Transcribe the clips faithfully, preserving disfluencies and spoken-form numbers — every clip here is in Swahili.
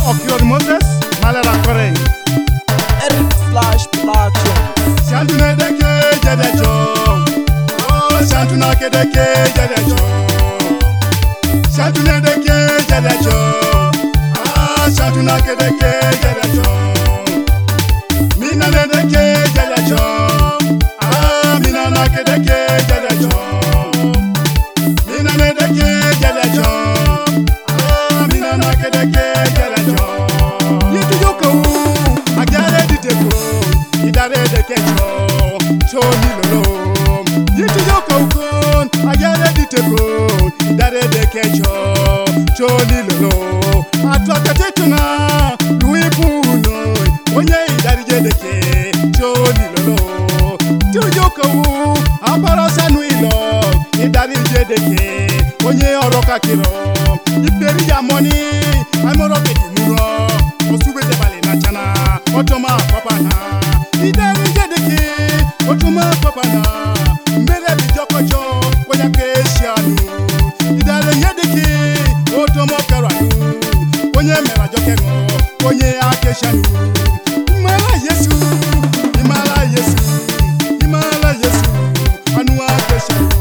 Okior Moses, Malera Kore. Eric Flash Platinum. Shantuna deke jadejo. Oh, Shantuna kedeke jadejo. Shantuna deke jadejo. Ah, Shantuna kedeke jadejo. Mina deke jadejo. Ah, mina na kedeke jadejo. Mina deke jadejo. Ah, mina na kedeke jadejo. Yitu yoko, agare diteko. Idare de kecho, choni lolo. Yitu yoko ukon, agare diteko. Idare de kecho, choni lolo. Atwa katetuna, lui puno. Onye idare jedeke, choni lolo. Tu yoko u, apara sanu ilo. Idare jedeke, onye oroka kiro. Iperi ya money, amoro kedi muro. Osube de bale na chana, otoma papa na. Idari jedeke, otuma papa na. Mere bijokocho, kwenya keshianu. Idari jedeke, otoma karanu. Kwenye mera jokengo, kwenye akeshanu. Imala Yesu, Imala Yesu, Imala Yesu, anu akeshanu.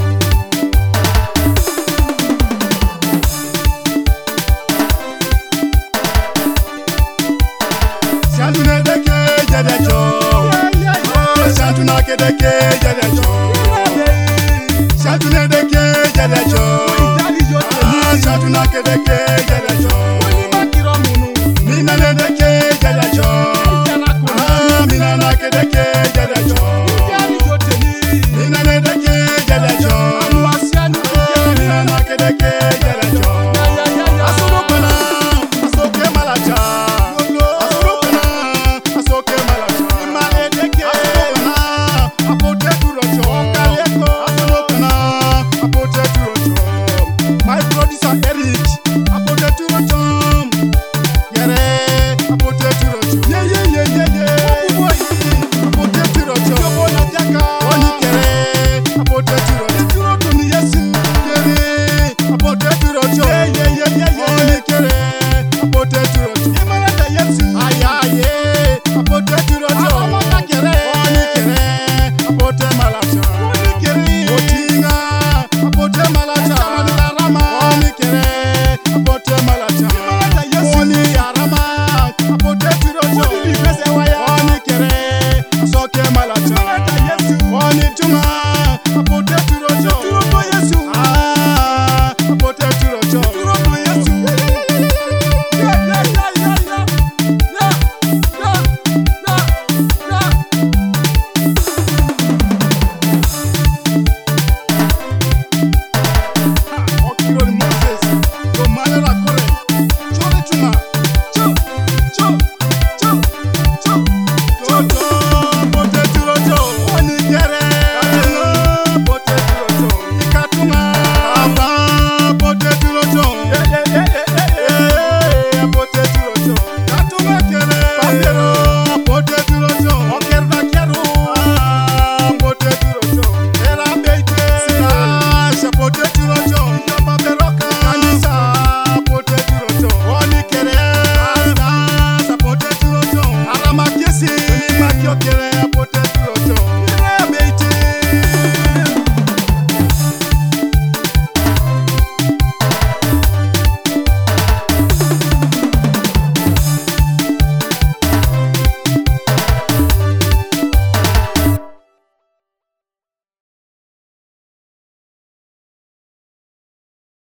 Shantuna deke jadejo. Shantuna kedeke jadejo. Shantuna deke jadejo. Ah, Shantuna kedeke jadejo. Mina deke jadejo. Ah, mina na kedeke jadejo. Mina deke jadejo. Ah, mina na kedeke jadejo. Asurukana, asoke malacha. Asurukana, asoke malacha. Asurukana, apote turocho. Asurukana, apote turocho. My producer Eric, apote turocho. Yere, apote turocho. Yeah, yeah, yeah, yeah, yeah. Apote turocho. Yobona jaka. Oni kere, apote turocho. Turocho ni Yesu. Kere, apote turocho. Yeah, yeah, yeah, yeah, yeah. Oni kere, apote turocho. Imala da Yesu. Aye, aye, apote turocho. Amama kere. Oni kere, apote malacha. Oni kere. Otinga, apote malacha. Tamani darama. Oni kere, apote malacha. Imala da Yesu. Oni yarama, apote turocho. Oni bibese waya. Oni kere, asoke malacha. Imala da Yesu. Oni tunga, apote turocho. Turocho Yesu. Ah, apote turocho. Turocho Yesu. Yeah, yeah, yeah, yeah, yeah. Yeah, yeah, yeah, yeah. Ha, Okior Moses, yo Malera Kore.